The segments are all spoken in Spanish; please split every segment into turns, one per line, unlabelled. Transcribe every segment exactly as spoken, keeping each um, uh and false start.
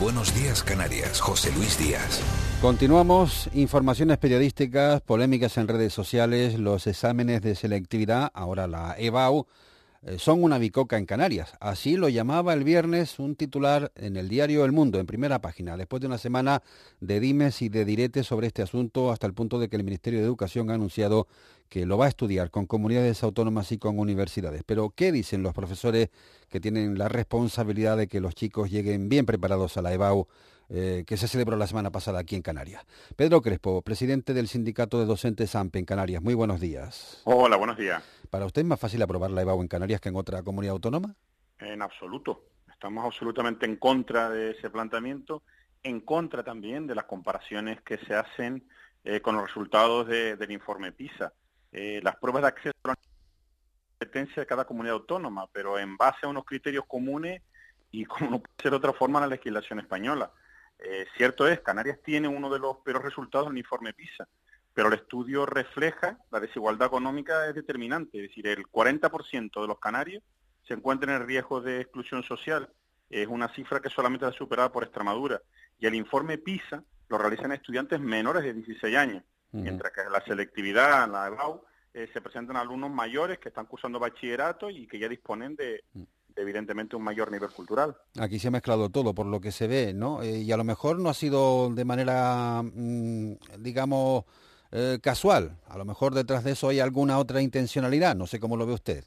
Buenos Días Canarias, José Luis Díaz.
Continuamos, informaciones periodísticas, polémicas en redes sociales, los exámenes de selectividad, ahora la E B A U, eh, son una bicoca en Canarias. Así lo llamaba el viernes un titular en el diario El Mundo, en primera página, después de una semana de dimes y de diretes sobre este asunto, hasta el punto de que el Ministerio de Educación ha anunciado que lo va a estudiar con comunidades autónomas y con universidades. Pero, ¿qué dicen los profesores que tienen la responsabilidad de que los chicos lleguen bien preparados a la E B A U, eh, que se celebró la semana pasada aquí en Canarias? Pedro Crespo, presidente del Sindicato de Docentes A M P en Canarias. Muy buenos días.
Hola, buenos días.
¿Para usted es más fácil aprobar la E B A U en Canarias que en otra comunidad autónoma?
En absoluto. Estamos absolutamente en contra de ese planteamiento, en contra también de las comparaciones que se hacen eh, con los resultados de, del informe PISA. Eh, las pruebas de acceso a la competencia de cada comunidad autónoma, pero en base a unos criterios comunes y como no puede ser de otra forma la legislación española. Eh, cierto es, Canarias tiene uno de los peores resultados en el informe PISA, pero el estudio refleja la desigualdad económica es determinante, es decir, el cuarenta por ciento de los canarios se encuentran en riesgo de exclusión social. Es una cifra que solamente es superada por Extremadura. Y el informe PISA lo realizan estudiantes menores de dieciséis años. Uh-huh. Mientras que la selectividad, en la E B A U, eh, se presentan alumnos mayores que están cursando bachillerato y que ya disponen de, de, evidentemente, un mayor nivel cultural.
Aquí se ha mezclado todo, por lo que se ve, ¿no? Eh, y a lo mejor no ha sido de manera, mmm, digamos, eh, casual. A lo mejor detrás de eso hay alguna otra intencionalidad. No sé cómo lo ve usted.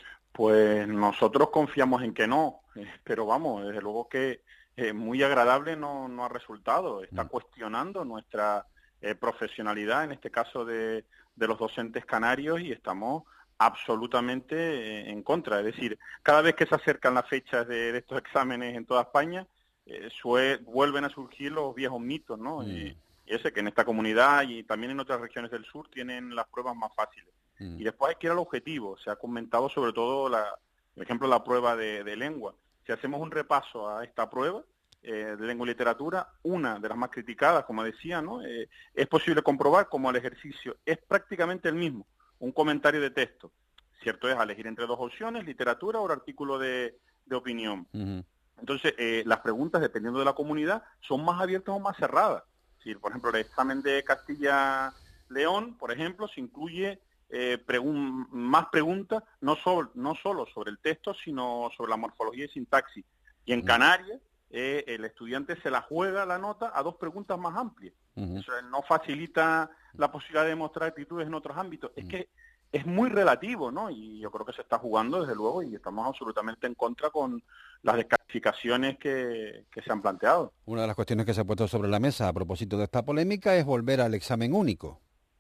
Pues nosotros confiamos en que no, eh, pero vamos, desde luego que eh, muy agradable no, no ha resultado. Está uh-huh. cuestionando nuestra Eh, profesionalidad, en este caso de, de los docentes canarios, y estamos absolutamente eh, en contra. Es decir, cada vez que se acercan las fechas de, de estos exámenes en toda España, eh, sue, vuelven a surgir los viejos mitos, ¿no? Mm. Y, y ese que en esta comunidad y también en otras regiones del sur tienen las pruebas más fáciles. Mm. Y después hay que ir al objetivo. Se ha comentado sobre todo, la, por ejemplo, la prueba de, de lengua. Si hacemos un repaso a esta prueba, Eh, de lengua y literatura, una de las más criticadas, como decía, ¿no? Eh, es posible comprobar como el ejercicio es prácticamente el mismo, un comentario de texto. Cierto es, elegir entre dos opciones, literatura o el artículo de, de opinión. Uh-huh. Entonces, eh, las preguntas, dependiendo de la comunidad, son más abiertas o más cerradas. Si, por ejemplo, el examen de Castilla-León, por ejemplo, se incluye eh, pregun- más preguntas, no, so- no solo sobre el texto, sino sobre la morfología y sintaxis. Y en uh-huh. Canarias, Eh, el estudiante se la juega la nota a dos preguntas más amplias. Uh-huh. Eso no facilita la posibilidad de mostrar actitudes en otros ámbitos. Uh-huh. Es que es muy relativo, ¿no? Y yo creo que se está jugando, desde luego, y estamos absolutamente en contra con las descalificaciones que, que se han planteado.
Una de las cuestiones que se ha puesto sobre la mesa a propósito de esta polémica es volver al examen único.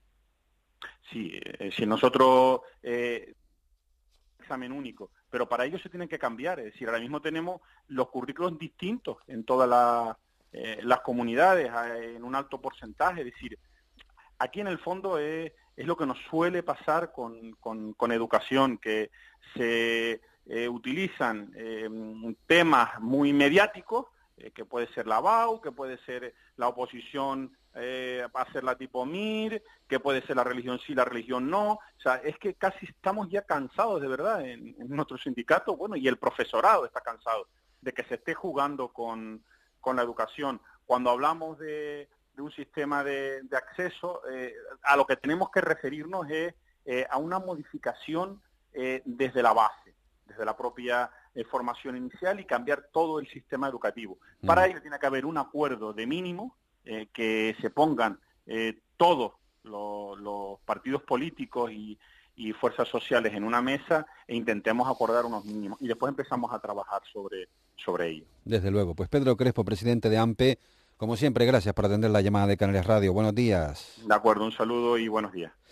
Sí, eh, si nosotros... Eh, examen único, pero para ello se tienen que cambiar, es decir, ahora mismo tenemos los currículos distintos en todas la, eh, las comunidades, eh, en un alto porcentaje, es decir, aquí en el fondo es, es lo que nos suele pasar con, con, con educación, que se eh, utilizan eh, temas muy mediáticos, eh, que puede ser la B A U, que puede ser la oposición eh, a hacerla tipo M I R, que puede ser la religión sí, la religión no. O sea, es que casi estamos ya cansados de verdad en, en nuestro sindicato, bueno, y el profesorado está cansado de que se esté jugando con, con la educación. Cuando hablamos de, de un sistema de, de acceso, eh, a lo que tenemos que referirnos es eh, a una modificación eh, desde la base, desde la propia eh, formación inicial y cambiar todo el sistema educativo. Mm. Para ello tiene que haber un acuerdo de mínimo, eh, que se pongan eh, todos los, los partidos políticos y, y fuerzas sociales en una mesa e intentemos acordar unos mínimos y después empezamos a trabajar sobre, sobre ello.
Desde luego. Pues Pedro Crespo, presidente de A M P, como siempre, gracias por atender la llamada de Canarias Radio. Buenos días.
De acuerdo, un saludo y buenos días.